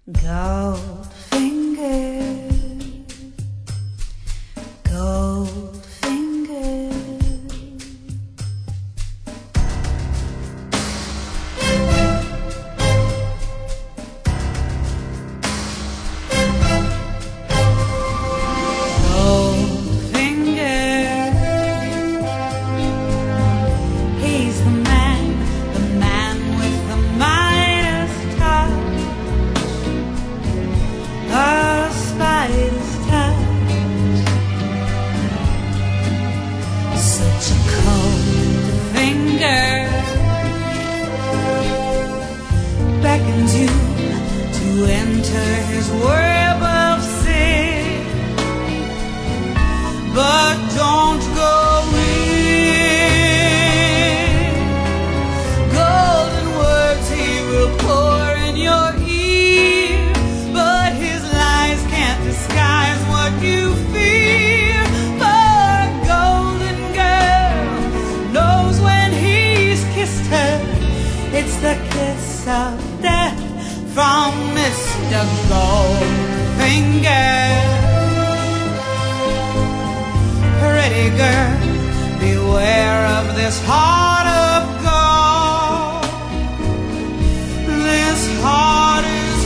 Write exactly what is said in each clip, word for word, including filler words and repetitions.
Goldfinger, Goldfinger. Goldfinger, he's the man, the man with the Midas touch, the spider's touch. Such a cold finger beckons you to enter his web of sin, but don't go in. Golden words he will pour in your ear, but his lies can't disguise what you fear. For a golden girl knows when he's kissed her, it's the kiss of death from Mister Goldfinger. Pretty girl, beware of this heart of gold. This heart is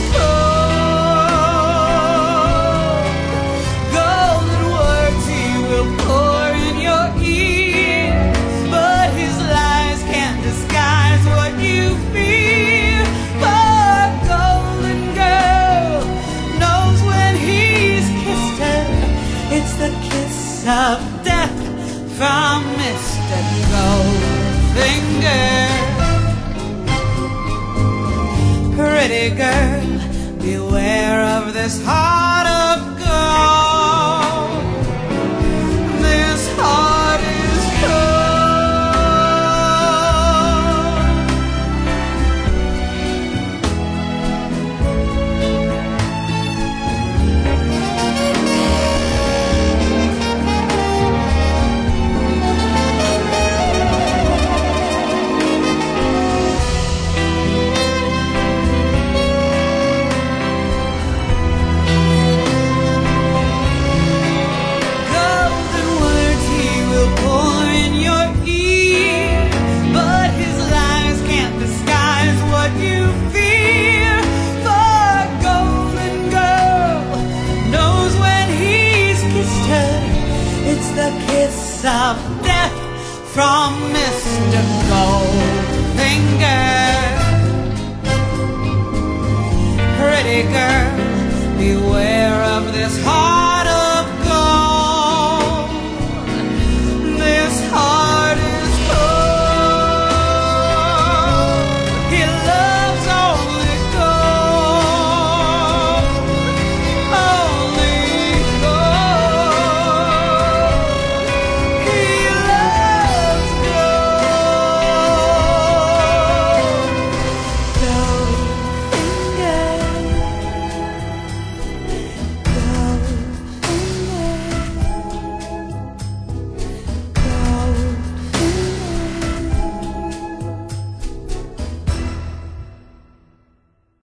cold. Golden words he will pour in your ear, but his lies can't disguise what you fear. For a golden girl knows when he's kissed her, it's the kiss of death from Mister Goldfinger. Pretty girl, beware of this heart of gold. This heart is cold. The kiss of death from Mister Goldfinger. Pretty girl, beware of this heart.